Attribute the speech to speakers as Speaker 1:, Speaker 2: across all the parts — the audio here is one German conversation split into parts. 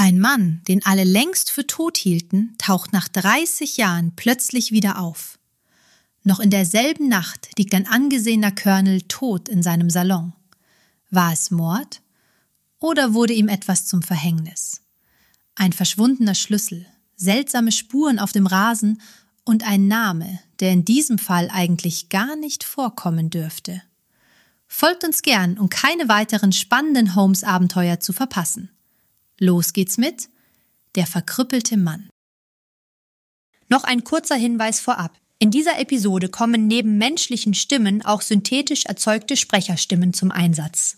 Speaker 1: Ein Mann, den alle längst für tot hielten, taucht nach 30 Jahren plötzlich wieder auf. Noch in derselben Nacht liegt ein angesehener Colonel tot in seinem Salon. War es Mord? Oder wurde ihm etwas zum Verhängnis? Ein verschwundener Schlüssel, seltsame Spuren auf dem Rasen und ein Name, der in diesem Fall eigentlich gar nicht vorkommen dürfte. Folgt uns gern, um keine weiteren spannenden Holmes-Abenteuer zu verpassen. Los geht's mit Der verkrüppelte Mann. Noch ein kurzer Hinweis vorab. In dieser Episode kommen neben menschlichen Stimmen auch synthetisch erzeugte Sprecherstimmen zum Einsatz.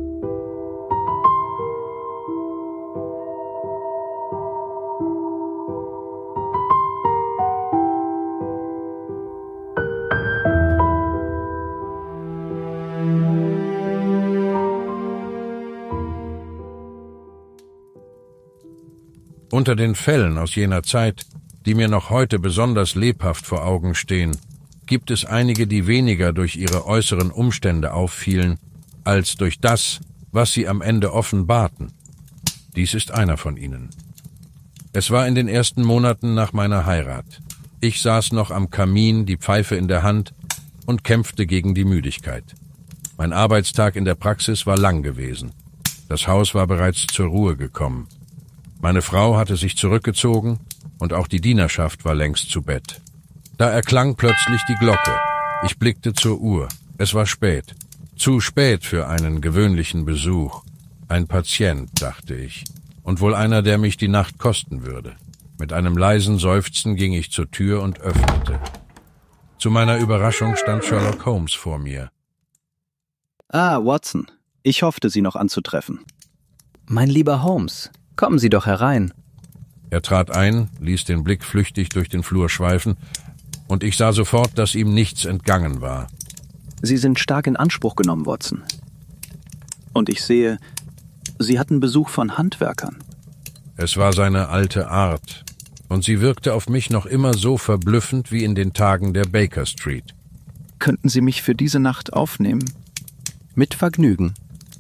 Speaker 2: Unter den Fällen aus jener Zeit, die mir noch heute besonders lebhaft vor Augen stehen, gibt es einige, die weniger durch ihre äußeren Umstände auffielen, als durch das, was sie am Ende offenbarten. Dies ist einer von ihnen. Es war in den ersten Monaten nach meiner Heirat. Ich saß noch am Kamin, die Pfeife in der Hand, und kämpfte gegen die Müdigkeit. Mein Arbeitstag in der Praxis war lang gewesen. Das Haus war bereits zur Ruhe gekommen. Meine Frau hatte sich zurückgezogen und auch die Dienerschaft war längst zu Bett. Da erklang plötzlich die Glocke. Ich blickte zur Uhr. Es war spät. Zu spät für einen gewöhnlichen Besuch. Ein Patient, dachte ich. Und wohl einer, der mich die Nacht kosten würde. Mit einem leisen Seufzen ging ich zur Tür und öffnete. Zu meiner Überraschung stand Sherlock Holmes vor mir.
Speaker 3: Ah, Watson. Ich hoffte, Sie noch anzutreffen.
Speaker 4: Mein lieber Holmes, kommen Sie doch herein.
Speaker 2: Er trat ein, ließ den Blick flüchtig durch den Flur schweifen, und ich sah sofort, dass ihm nichts entgangen war.
Speaker 3: Sie sind stark in Anspruch genommen, Watson. Und ich sehe, Sie hatten Besuch von Handwerkern.
Speaker 2: Es war seine alte Art, und sie wirkte auf mich noch immer so verblüffend wie in den Tagen der Baker Street.
Speaker 3: Könnten Sie mich für diese Nacht aufnehmen?
Speaker 4: Mit Vergnügen.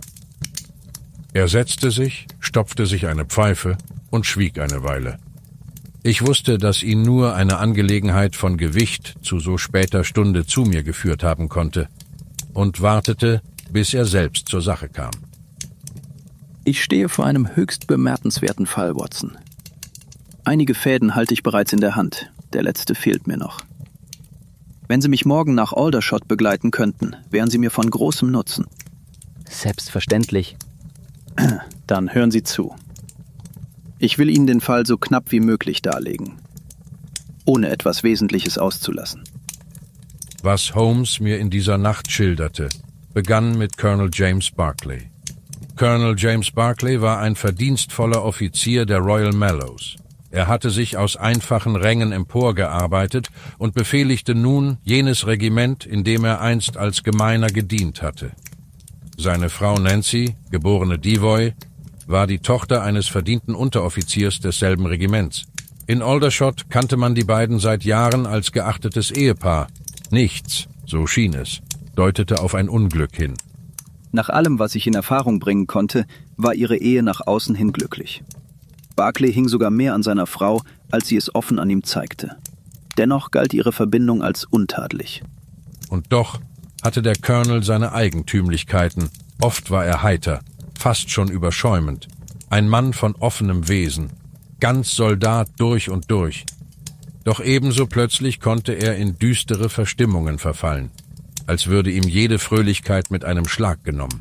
Speaker 2: Er setzte sich, stopfte sich eine Pfeife und schwieg eine Weile. Ich wusste, dass ihn nur eine Angelegenheit von Gewicht zu so später Stunde zu mir geführt haben konnte, und wartete, bis er selbst zur Sache kam.
Speaker 3: Ich stehe vor einem höchst bemerkenswerten Fall, Watson. Einige Fäden halte ich bereits in der Hand, der letzte fehlt mir noch. Wenn Sie mich morgen nach Aldershot begleiten könnten, wären Sie mir von großem Nutzen.
Speaker 4: Selbstverständlich.
Speaker 3: Dann hören Sie zu. Ich will Ihnen den Fall so knapp wie möglich darlegen, ohne etwas Wesentliches auszulassen.
Speaker 2: Was Holmes mir in dieser Nacht schilderte, begann mit Colonel James Barclay. Colonel James Barclay war ein verdienstvoller Offizier der Royal Mallows. Er hatte sich aus einfachen Rängen emporgearbeitet und befehligte nun jenes Regiment, in dem er einst als Gemeiner gedient hatte. Seine Frau Nancy, geborene Devoy, war die Tochter eines verdienten Unteroffiziers desselben Regiments. In Aldershot kannte man die beiden seit Jahren als geachtetes Ehepaar. Nichts, so schien es, deutete auf ein Unglück hin.
Speaker 3: Nach allem, was ich in Erfahrung bringen konnte, war ihre Ehe nach außen hin glücklich. Barclay hing sogar mehr an seiner Frau, als sie es offen an ihm zeigte. Dennoch galt ihre Verbindung als untadelig.
Speaker 2: Und doch hatte der Colonel seine Eigentümlichkeiten. Oft war er heiter, fast schon überschäumend. Ein Mann von offenem Wesen, ganz Soldat durch und durch. Doch ebenso plötzlich konnte er in düstere Verstimmungen verfallen, als würde ihm jede Fröhlichkeit mit einem Schlag genommen.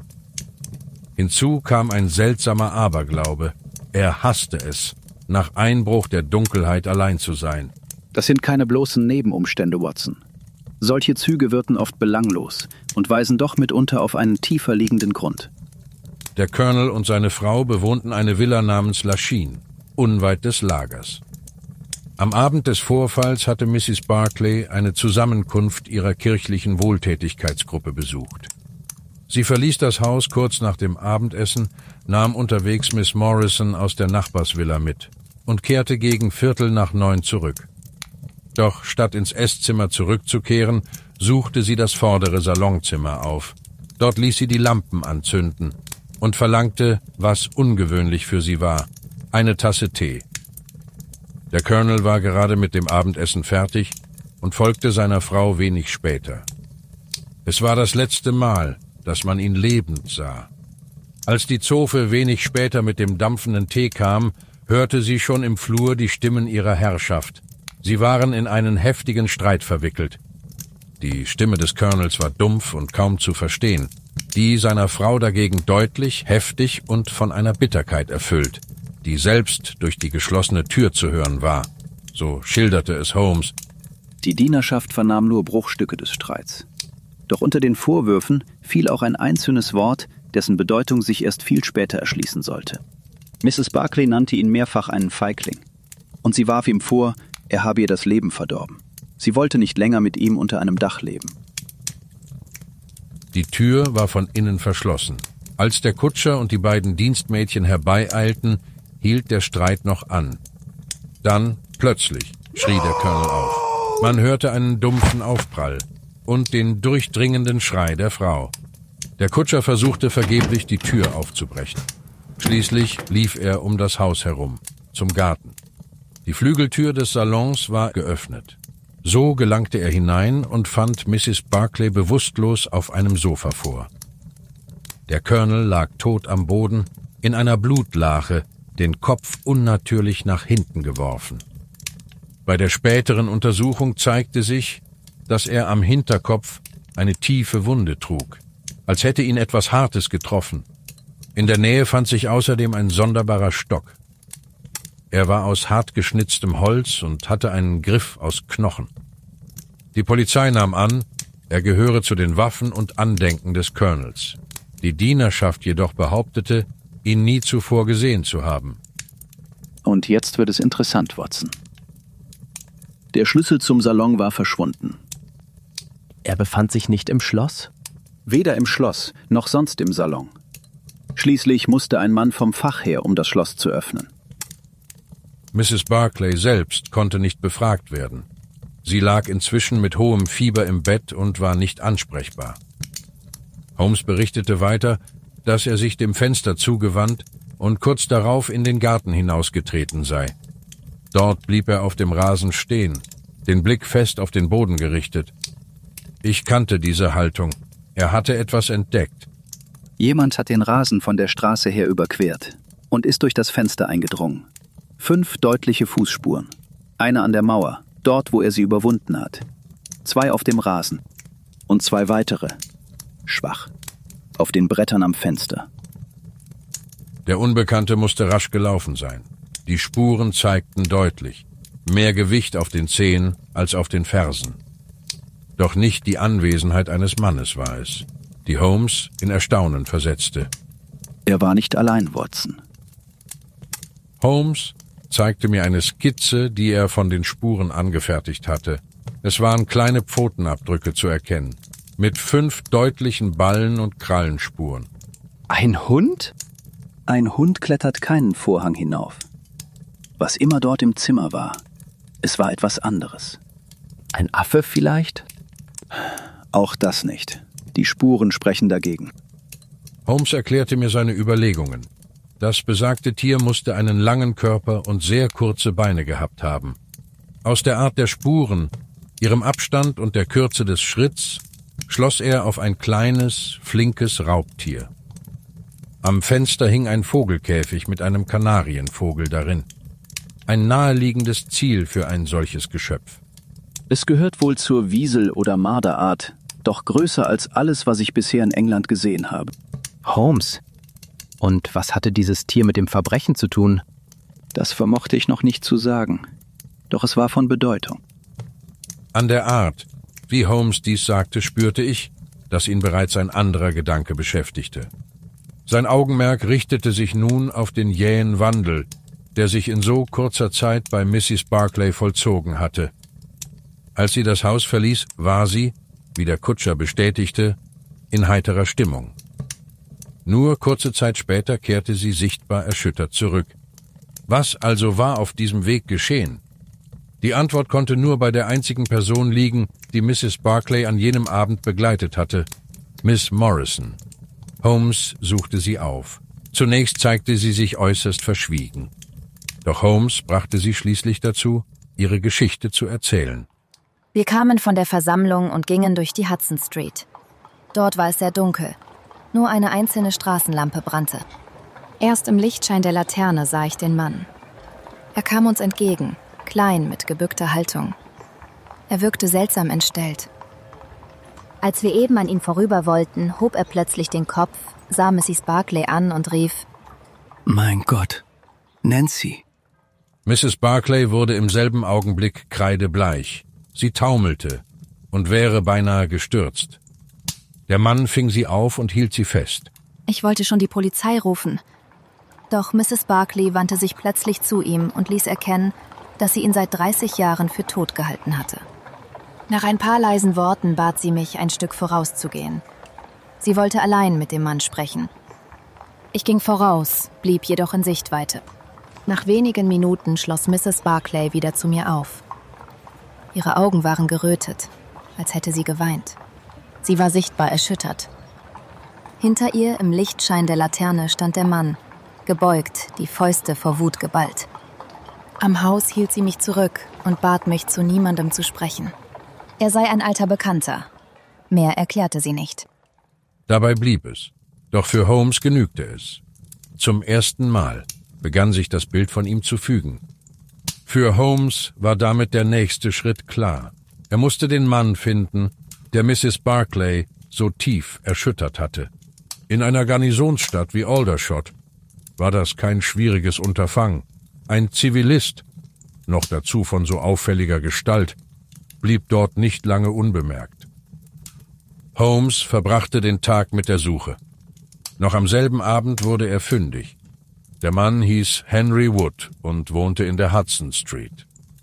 Speaker 2: Hinzu kam ein seltsamer Aberglaube. Er hasste es, nach Einbruch der Dunkelheit allein zu sein.
Speaker 3: Das sind keine bloßen Nebenumstände, Watson. Solche Züge wirken oft belanglos und weisen doch mitunter auf einen tiefer liegenden Grund.
Speaker 2: Der Colonel und seine Frau bewohnten eine Villa namens Lachine, unweit des Lagers. Am Abend des Vorfalls hatte Mrs. Barclay eine Zusammenkunft ihrer kirchlichen Wohltätigkeitsgruppe besucht. Sie verließ das Haus kurz nach dem Abendessen, nahm unterwegs Miss Morrison aus der Nachbarsvilla mit und kehrte gegen 8:45 zurück. Doch statt ins Esszimmer zurückzukehren, suchte sie das vordere Salonzimmer auf. Dort ließ sie die Lampen anzünden und verlangte, was ungewöhnlich für sie war, eine Tasse Tee. Der Colonel war gerade mit dem Abendessen fertig und folgte seiner Frau wenig später. Es war das letzte Mal, dass man ihn lebend sah. Als die Zofe wenig später mit dem dampfenden Tee kam, hörte sie schon im Flur die Stimmen ihrer Herrschaft. Sie waren in einen heftigen Streit verwickelt. Die Stimme des Colonels war dumpf und kaum zu verstehen, die seiner Frau dagegen deutlich, heftig und von einer Bitterkeit erfüllt, die selbst durch die geschlossene Tür zu hören war. So schilderte es Holmes.
Speaker 3: Die Dienerschaft vernahm nur Bruchstücke des Streits. Doch unter den Vorwürfen fiel auch ein einzelnes Wort, dessen Bedeutung sich erst viel später erschließen sollte. Mrs. Barclay nannte ihn mehrfach einen Feigling. Und sie warf ihm vor, er habe ihr das Leben verdorben. Sie wollte nicht länger mit ihm unter einem Dach leben.
Speaker 2: Die Tür war von innen verschlossen. Als der Kutscher und die beiden Dienstmädchen herbeieilten, hielt der Streit noch an. Dann, plötzlich, schrie der Colonel auf. Man hörte einen dumpfen Aufprall und den durchdringenden Schrei der Frau. Der Kutscher versuchte vergeblich, die Tür aufzubrechen. Schließlich lief er um das Haus herum, zum Garten. Die Flügeltür des Salons war geöffnet. So gelangte er hinein und fand Mrs. Barclay bewusstlos auf einem Sofa vor. Der Colonel lag tot am Boden, in einer Blutlache, den Kopf unnatürlich nach hinten geworfen. Bei der späteren Untersuchung zeigte sich, dass er am Hinterkopf eine tiefe Wunde trug, als hätte ihn etwas Hartes getroffen. In der Nähe fand sich außerdem ein sonderbarer Stock. Er war aus hart geschnitztem Holz und hatte einen Griff aus Knochen. Die Polizei nahm an, er gehöre zu den Waffen und Andenken des Colonels. Die Dienerschaft jedoch behauptete, ihn nie zuvor gesehen zu haben.
Speaker 3: Und jetzt wird es interessant, Watson. Der Schlüssel zum Salon war verschwunden.
Speaker 4: Er befand sich nicht im Schloss?
Speaker 3: Weder im Schloss noch sonst im Salon. Schließlich musste ein Mann vom Fach her, um das Schloss zu öffnen.
Speaker 2: Mrs. Barclay selbst konnte nicht befragt werden. Sie lag inzwischen mit hohem Fieber im Bett und war nicht ansprechbar. Holmes berichtete weiter, dass er sich dem Fenster zugewandt und kurz darauf in den Garten hinausgetreten sei. Dort blieb er auf dem Rasen stehen, den Blick fest auf den Boden gerichtet. Ich kannte diese Haltung. Er hatte etwas entdeckt.
Speaker 3: Jemand hat den Rasen von der Straße her überquert und ist durch das Fenster eingedrungen. 5 deutliche Fußspuren. Eine an der Mauer, dort, wo er sie überwunden hat. 2 auf dem Rasen. Und 2 weitere. Schwach. Auf den Brettern am Fenster.
Speaker 2: Der Unbekannte musste rasch gelaufen sein. Die Spuren zeigten deutlich mehr Gewicht auf den Zehen als auf den Fersen. Doch nicht die Anwesenheit eines Mannes war es, die Holmes in Erstaunen versetzte.
Speaker 3: Er war nicht allein, Watson.
Speaker 2: Holmes zeigte mir eine Skizze, die er von den Spuren angefertigt hatte. Es waren kleine Pfotenabdrücke zu erkennen, mit 5 deutlichen Ballen- und Krallenspuren.
Speaker 4: Ein Hund?
Speaker 3: Ein Hund klettert keinen Vorhang hinauf. Was immer dort im Zimmer war, es war etwas anderes.
Speaker 4: Ein Affe vielleicht?
Speaker 3: Auch das nicht. Die Spuren sprechen dagegen.
Speaker 2: Holmes erklärte mir seine Überlegungen. Das besagte Tier musste einen langen Körper und sehr kurze Beine gehabt haben. Aus der Art der Spuren, ihrem Abstand und der Kürze des Schritts schloss er auf ein kleines, flinkes Raubtier. Am Fenster hing ein Vogelkäfig mit einem Kanarienvogel darin. Ein naheliegendes Ziel für ein solches Geschöpf.
Speaker 3: Es gehört wohl zur Wiesel- oder Marderart, doch größer als alles, was ich bisher in England gesehen habe.
Speaker 4: Holmes. Und was hatte dieses Tier mit dem Verbrechen zu tun?
Speaker 3: Das vermochte ich noch nicht zu sagen. Doch es war von Bedeutung.
Speaker 2: An der Art, wie Holmes dies sagte, spürte ich, dass ihn bereits ein anderer Gedanke beschäftigte. Sein Augenmerk richtete sich nun auf den jähen Wandel, der sich in so kurzer Zeit bei Mrs. Barclay vollzogen hatte. Als sie das Haus verließ, war sie, wie der Kutscher bestätigte, in heiterer Stimmung. Nur kurze Zeit später kehrte sie sichtbar erschüttert zurück. Was also war auf diesem Weg geschehen? Die Antwort konnte nur bei der einzigen Person liegen, die Mrs. Barclay an jenem Abend begleitet hatte, Miss Morrison. Holmes suchte sie auf. Zunächst zeigte sie sich äußerst verschwiegen. Doch Holmes brachte sie schließlich dazu, ihre Geschichte zu erzählen.
Speaker 5: Wir kamen von der Versammlung und gingen durch die Hudson Street. Dort war es sehr dunkel. Nur eine einzelne Straßenlampe brannte. Erst im Lichtschein der Laterne sah ich den Mann. Er kam uns entgegen, klein mit gebückter Haltung. Er wirkte seltsam entstellt.
Speaker 6: Als wir eben an ihm vorüber wollten, hob er plötzlich den Kopf, sah Mrs. Barclay an und rief:
Speaker 7: »Mein Gott, Nancy!«
Speaker 2: Mrs. Barclay wurde im selben Augenblick kreidebleich. Sie taumelte und wäre beinahe gestürzt. Der Mann fing sie auf und hielt sie fest.
Speaker 5: Ich wollte schon die Polizei rufen. Doch Mrs. Barclay wandte sich plötzlich zu ihm und ließ erkennen, dass sie ihn seit 30 Jahren für tot gehalten hatte. Nach ein paar leisen Worten bat sie mich, ein Stück vorauszugehen. Sie wollte allein mit dem Mann sprechen. Ich ging voraus, blieb jedoch in Sichtweite. Nach wenigen Minuten schloss Mrs. Barclay wieder zu mir auf. Ihre Augen waren gerötet, als hätte sie geweint. Sie war sichtbar erschüttert. Hinter ihr im Lichtschein der Laterne stand der Mann, gebeugt, die Fäuste vor Wut geballt. Am Haus hielt sie mich zurück und bat mich, zu niemandem zu sprechen. Er sei ein alter Bekannter. Mehr erklärte sie nicht.
Speaker 2: Dabei blieb es. Doch für Holmes genügte es. Zum ersten Mal begann sich das Bild von ihm zu fügen. Für Holmes war damit der nächste Schritt klar. Er musste den Mann finden, der Mrs. Barclay so tief erschüttert hatte. In einer Garnisonsstadt wie Aldershot war das kein schwieriges Unterfangen. Ein Zivilist, noch dazu von so auffälliger Gestalt, blieb dort nicht lange unbemerkt. Holmes verbrachte den Tag mit der Suche. Noch am selben Abend wurde er fündig. Der Mann hieß Henry Wood und wohnte in der Hudson Street.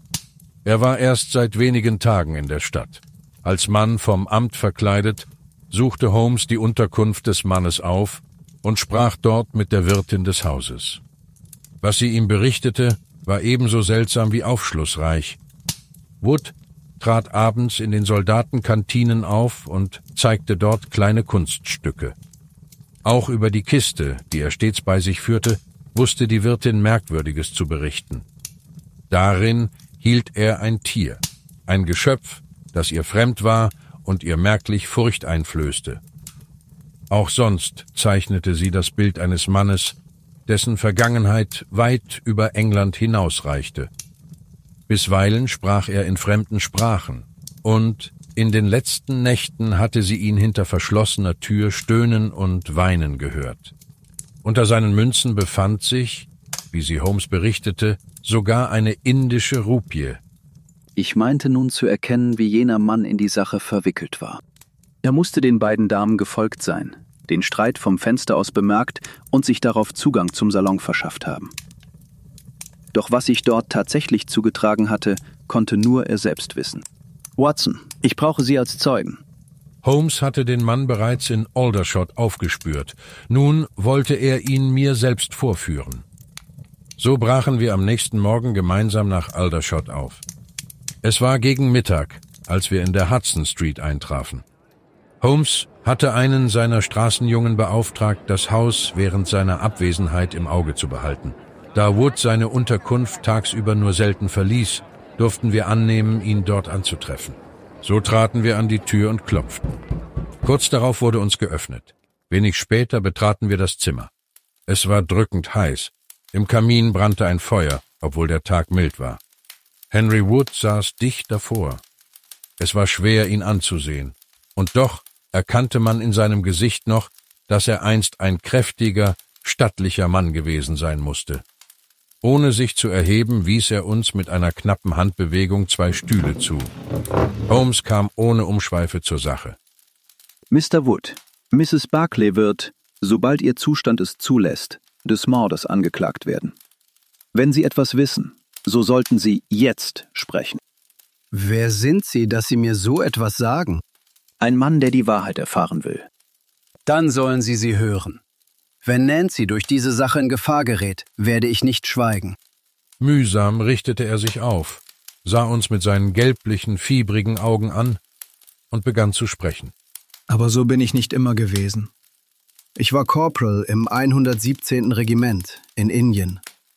Speaker 2: Er war erst seit wenigen Tagen in der Stadt. Als Mann vom Amt verkleidet, suchte Holmes die Unterkunft des Mannes auf und sprach dort mit der Wirtin des Hauses. Was sie ihm berichtete, war ebenso seltsam wie aufschlussreich. Wood trat abends in den Soldatenkantinen auf und zeigte dort kleine Kunststücke. Auch über die Kiste, die er stets bei sich führte, wusste die Wirtin Merkwürdiges zu berichten. Darin hielt er ein Tier, ein Geschöpf, das ihr fremd war und ihr merklich Furcht einflößte. Auch sonst zeichnete sie das Bild eines Mannes, dessen Vergangenheit weit über England hinausreichte. Bisweilen sprach er in fremden Sprachen, und in den letzten Nächten hatte sie ihn hinter verschlossener Tür stöhnen und weinen gehört. Unter seinen Münzen befand sich, wie sie Holmes berichtete, sogar eine indische Rupie.
Speaker 3: Ich meinte nun zu erkennen, wie jener Mann in die Sache verwickelt war. Er musste den beiden Damen gefolgt sein, den Streit vom Fenster aus bemerkt und sich darauf Zugang zum Salon verschafft haben. Doch was sich dort tatsächlich zugetragen hatte, konnte nur er selbst wissen. »Watson, ich brauche Sie als Zeugen.«
Speaker 2: Holmes hatte den Mann bereits in Aldershot aufgespürt. Nun wollte er ihn mir selbst vorführen. So brachen wir am nächsten Morgen gemeinsam nach Aldershot auf. Es war gegen Mittag, als wir in der Hudson Street eintrafen. Holmes hatte einen seiner Straßenjungen beauftragt, das Haus während seiner Abwesenheit im Auge zu behalten. Da Wood seine Unterkunft tagsüber nur selten verließ, durften wir annehmen, ihn dort anzutreffen. So traten wir an die Tür und klopften. Kurz darauf wurde uns geöffnet. Wenig später betraten wir das Zimmer. Es war drückend heiß. Im Kamin brannte ein Feuer, obwohl der Tag mild war. Henry Wood saß dicht davor. Es war schwer, ihn anzusehen. Und doch erkannte man in seinem Gesicht noch, dass er einst ein kräftiger, stattlicher Mann gewesen sein musste. Ohne sich zu erheben, wies er uns mit einer knappen Handbewegung 2 Stühle zu. Holmes kam ohne Umschweife zur Sache.
Speaker 3: »Mr. Wood, Mrs. Barclay wird, sobald ihr Zustand es zulässt, des Mordes angeklagt werden. Wenn Sie etwas wissen, so sollten Sie jetzt sprechen.«
Speaker 7: »Wer sind Sie, dass Sie mir so etwas sagen?«
Speaker 3: »Ein Mann, der die Wahrheit erfahren will.«
Speaker 7: »Dann sollen Sie sie hören. Wenn Nancy durch diese Sache in Gefahr gerät, werde ich nicht schweigen.«
Speaker 2: Mühsam richtete er sich auf, sah uns mit seinen gelblichen, fiebrigen Augen an und begann zu sprechen.
Speaker 8: »Aber so bin ich nicht immer gewesen. Ich war Corporal im 117. Regiment in Indien.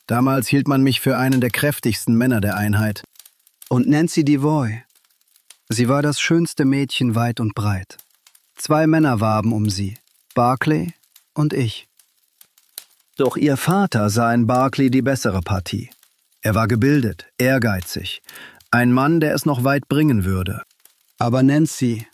Speaker 9: Damals hielt man mich für einen der kräftigsten Männer der Einheit.
Speaker 7: Und Nancy Devoy. Sie war das schönste Mädchen weit und breit. 2 Männer warben um sie, Barclay und ich. Doch ihr Vater sah in Barclay die bessere Partie. Er war gebildet, ehrgeizig, ein Mann, der es noch weit bringen würde. Aber Nancy,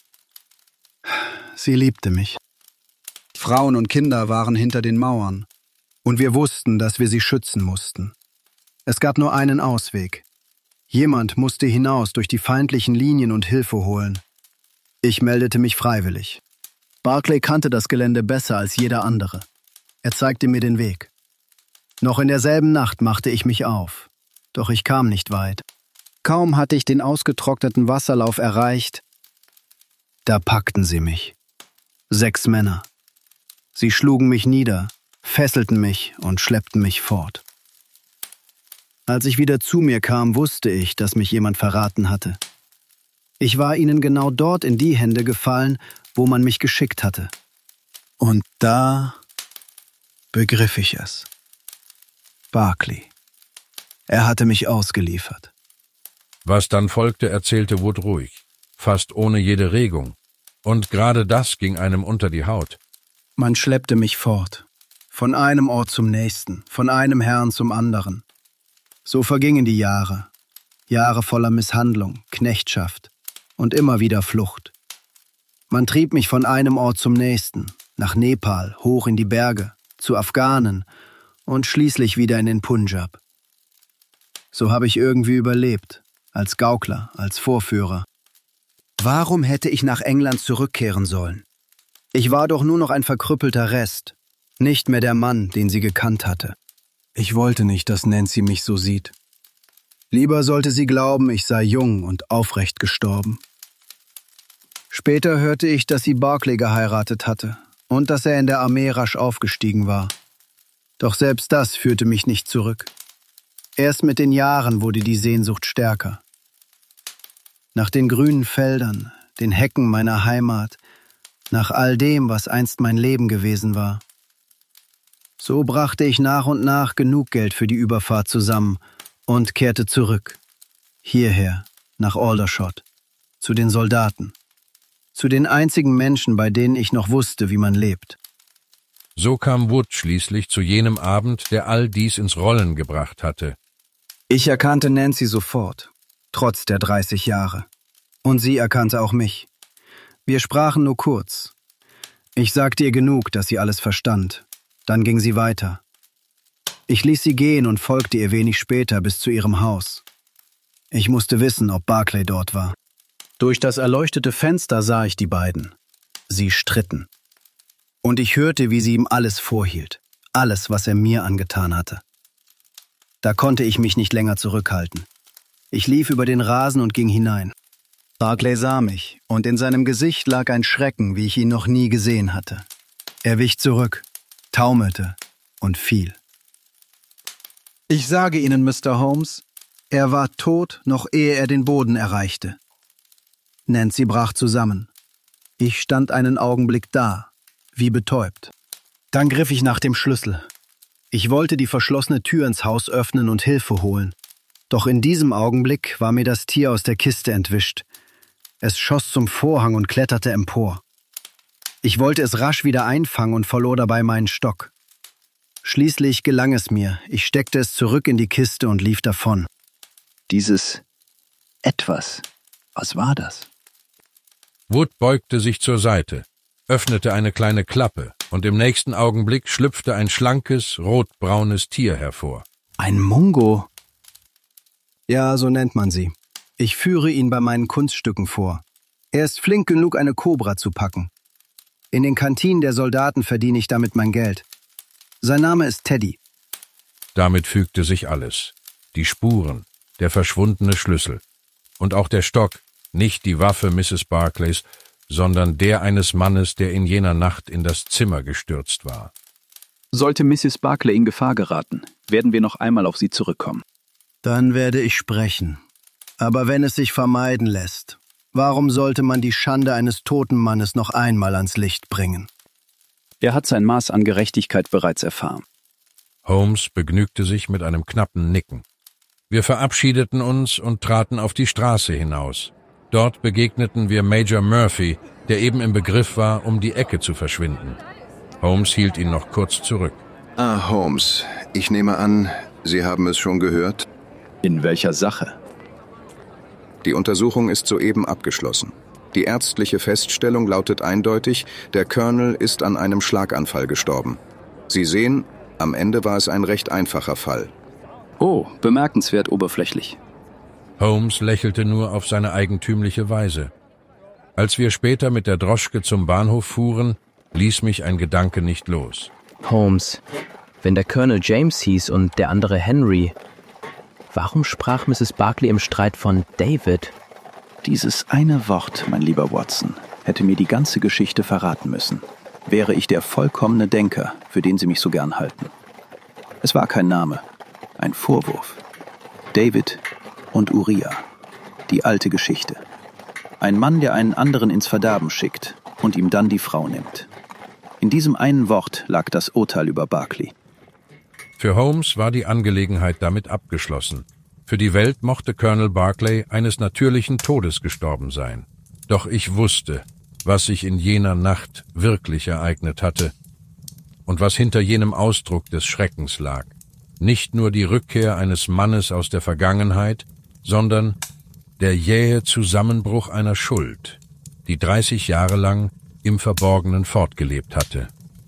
Speaker 7: sie liebte mich. Frauen und Kinder waren hinter den Mauern. Und wir wussten, dass wir sie schützen mussten. Es gab nur einen Ausweg. Jemand musste hinaus durch die feindlichen Linien und Hilfe holen. Ich meldete mich freiwillig. Barclay kannte das Gelände besser als jeder andere. Er zeigte mir den Weg. Noch in derselben Nacht machte ich mich auf. Doch ich kam nicht weit. Kaum hatte ich den ausgetrockneten Wasserlauf erreicht, da packten sie mich. 6 Männer. Sie schlugen mich nieder, fesselten mich und schleppten mich fort. Als ich wieder zu mir kam, wusste ich, dass mich jemand verraten hatte. Ich war ihnen genau dort in die Hände gefallen, wo man mich geschickt hatte. Und da begriff ich es. Barclay. Er hatte mich ausgeliefert.
Speaker 2: Was dann folgte, erzählte Wood ruhig, fast ohne jede Regung. Und gerade das ging einem unter die Haut.
Speaker 9: Man schleppte mich fort. Von einem Ort zum nächsten, von einem Herrn zum anderen. So vergingen die Jahre. Jahre voller Misshandlung, Knechtschaft und immer wieder Flucht. Man trieb mich von einem Ort zum nächsten, nach Nepal, hoch in die Berge, zu Afghanen und schließlich wieder in den Punjab. So habe ich irgendwie überlebt, als Gaukler, als Vorführer. Warum hätte ich nach England zurückkehren sollen? Ich war doch nur noch ein verkrüppelter Rest, nicht mehr der Mann, den sie gekannt hatte. Ich wollte nicht, dass Nancy mich so sieht. Lieber sollte sie glauben, ich sei jung und aufrecht gestorben. Später hörte ich, dass sie Barclay geheiratet hatte und dass er in der Armee rasch aufgestiegen war. Doch selbst das führte mich nicht zurück. Erst mit den Jahren wurde die Sehnsucht stärker. Nach den grünen Feldern, den Hecken meiner Heimat, nach all dem, was einst mein Leben gewesen war. So brachte ich nach und nach genug Geld für die Überfahrt zusammen und kehrte zurück. Hierher, nach Aldershot, zu den Soldaten, zu den einzigen Menschen, bei denen ich noch wusste, wie man lebt.
Speaker 2: So kam Wood schließlich zu jenem Abend, der all dies ins Rollen gebracht hatte.
Speaker 9: Ich erkannte Nancy sofort, trotz der 30 Jahre. Und sie erkannte auch mich. Wir sprachen nur kurz. Ich sagte ihr genug, dass sie alles verstand. Dann ging sie weiter. Ich ließ sie gehen und folgte ihr wenig später bis zu ihrem Haus. Ich musste wissen, ob Barclay dort war. Durch das erleuchtete Fenster sah ich die beiden. Sie stritten. Und ich hörte, wie sie ihm alles vorhielt. Alles, was er mir angetan hatte. Da konnte ich mich nicht länger zurückhalten. Ich lief über den Rasen und ging hinein. Barclay sah mich, und in seinem Gesicht lag ein Schrecken, wie ich ihn noch nie gesehen hatte. Er wich zurück, taumelte und fiel. Ich sage Ihnen, Mr. Holmes, er war tot, noch ehe er den Boden erreichte. Nancy brach zusammen. Ich stand einen Augenblick da, wie betäubt. Dann griff ich nach dem Schlüssel. Ich wollte die verschlossene Tür ins Haus öffnen und Hilfe holen. Doch in diesem Augenblick war mir das Tier aus der Kiste entwischt. Es schoss zum Vorhang und kletterte empor. Ich wollte es rasch wieder einfangen und verlor dabei meinen Stock. Schließlich gelang es mir. Ich steckte es zurück in die Kiste und lief davon.
Speaker 3: Dieses Etwas, was war das?
Speaker 2: Wood beugte sich zur Seite, öffnete eine kleine Klappe, und im nächsten Augenblick schlüpfte ein schlankes, rotbraunes Tier hervor.
Speaker 9: Ein Mungo? Ja, so nennt man sie. Ich führe ihn bei meinen Kunststücken vor. Er ist flink genug, eine Kobra zu packen. In den Kantinen der Soldaten verdiene ich damit mein Geld. Sein Name ist Teddy.
Speaker 2: Damit fügte sich alles. Die Spuren, der verschwundene Schlüssel. Und auch der Stock, nicht die Waffe Mrs. Barclays, sondern der eines Mannes, der in jener Nacht in das Zimmer gestürzt war.
Speaker 3: Sollte Mrs. Barclay in Gefahr geraten, werden wir noch einmal auf sie zurückkommen.
Speaker 9: Dann werde ich sprechen. Aber wenn es sich vermeiden lässt, warum sollte man die Schande eines toten Mannes noch einmal ans Licht bringen?
Speaker 3: Er hat sein Maß an Gerechtigkeit bereits erfahren.
Speaker 2: Holmes begnügte sich mit einem knappen Nicken. Wir verabschiedeten uns und traten auf die Straße hinaus. Dort begegneten wir Major Murphy, der eben im Begriff war, um die Ecke zu verschwinden. Holmes hielt ihn noch kurz zurück.
Speaker 10: Holmes, ich nehme an, Sie haben es schon gehört?
Speaker 3: In welcher Sache?
Speaker 10: Die Untersuchung ist soeben abgeschlossen. Die ärztliche Feststellung lautet eindeutig, der Colonel ist an einem Schlaganfall gestorben. Sie sehen, am Ende war es ein recht einfacher Fall.
Speaker 3: Oh, bemerkenswert oberflächlich.
Speaker 2: Holmes lächelte nur auf seine eigentümliche Weise. Als wir später mit der Droschke zum Bahnhof fuhren, ließ mich ein Gedanke nicht los.
Speaker 4: Holmes, wenn der Colonel James hieß und der andere Henry, warum sprach Mrs. Barclay im Streit von David?
Speaker 3: Dieses eine Wort, mein lieber Watson, hätte mir die ganze Geschichte verraten müssen. Wäre ich der vollkommene Denker, für den Sie mich so gern halten. Es war kein Name, ein Vorwurf. David und Uriah, die alte Geschichte. Ein Mann, der einen anderen ins Verderben schickt und ihm dann die Frau nimmt. In diesem einen Wort lag das Urteil über Barclay.
Speaker 2: Für Holmes war die Angelegenheit damit abgeschlossen. Für die Welt mochte Colonel Barclay eines natürlichen Todes gestorben sein. Doch ich wusste, was sich in jener Nacht wirklich ereignet hatte und was hinter jenem Ausdruck des Schreckens lag. Nicht nur die Rückkehr eines Mannes aus der Vergangenheit, sondern der jähe Zusammenbruch einer Schuld, die 30 Jahre lang im Verborgenen fortgelebt hatte.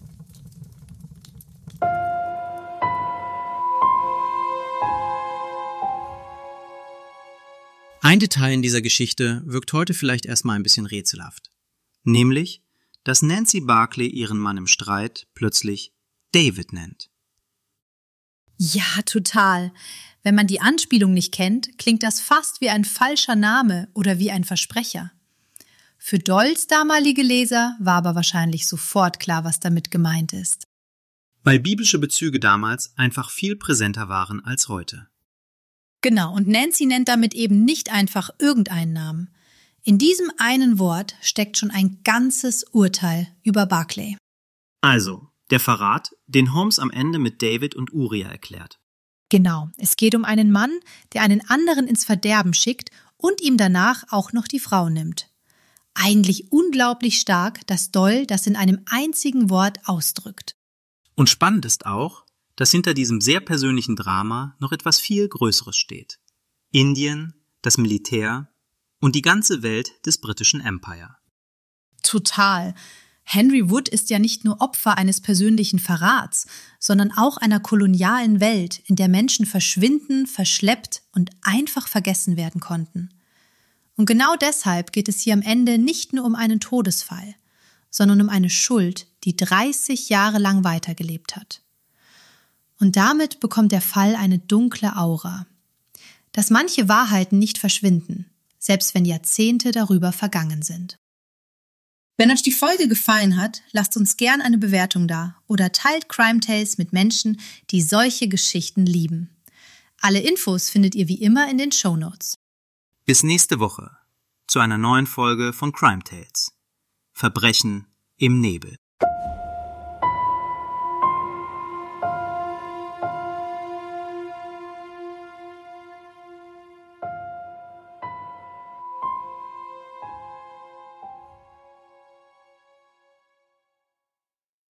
Speaker 11: Ein Detail in dieser Geschichte wirkt heute vielleicht erstmal ein bisschen rätselhaft. Nämlich, dass Nancy Barclay ihren Mann im Streit plötzlich David nennt.
Speaker 1: Ja, total. Wenn man die Anspielung nicht kennt, klingt das fast wie ein falscher Name oder wie ein Versprecher. Für Doyles damalige Leser war aber wahrscheinlich sofort klar, was damit gemeint ist.
Speaker 11: Weil biblische Bezüge damals einfach viel präsenter waren als heute.
Speaker 1: Genau, und Nancy nennt damit eben nicht einfach irgendeinen Namen. In diesem einen Wort steckt schon ein ganzes Urteil über Barclay.
Speaker 11: Also, der Verrat, den Holmes am Ende mit David und Uriah erklärt.
Speaker 1: Genau, es geht um einen Mann, der einen anderen ins Verderben schickt und ihm danach auch noch die Frau nimmt. Eigentlich unglaublich stark, dass Doyle das in einem einzigen Wort ausdrückt.
Speaker 11: Und spannend ist auch, dass hinter diesem sehr persönlichen Drama noch etwas viel Größeres steht. Indien, das Militär und die ganze Welt des britischen Empire.
Speaker 1: Total. Henry Wood ist ja nicht nur Opfer eines persönlichen Verrats, sondern auch einer kolonialen Welt, in der Menschen verschwinden, verschleppt und einfach vergessen werden konnten. Und genau deshalb geht es hier am Ende nicht nur um einen Todesfall, sondern um eine Schuld, die 30 Jahre lang weitergelebt hat. Und damit bekommt der Fall eine dunkle Aura. Dass manche Wahrheiten nicht verschwinden, selbst wenn Jahrzehnte darüber vergangen sind. Wenn euch die Folge gefallen hat, lasst uns gern eine Bewertung da oder teilt Crime Tales mit Menschen, die solche Geschichten lieben. Alle Infos findet ihr wie immer in den Shownotes.
Speaker 11: Bis nächste Woche zu einer neuen Folge von Crime Tales. Verbrechen im Nebel.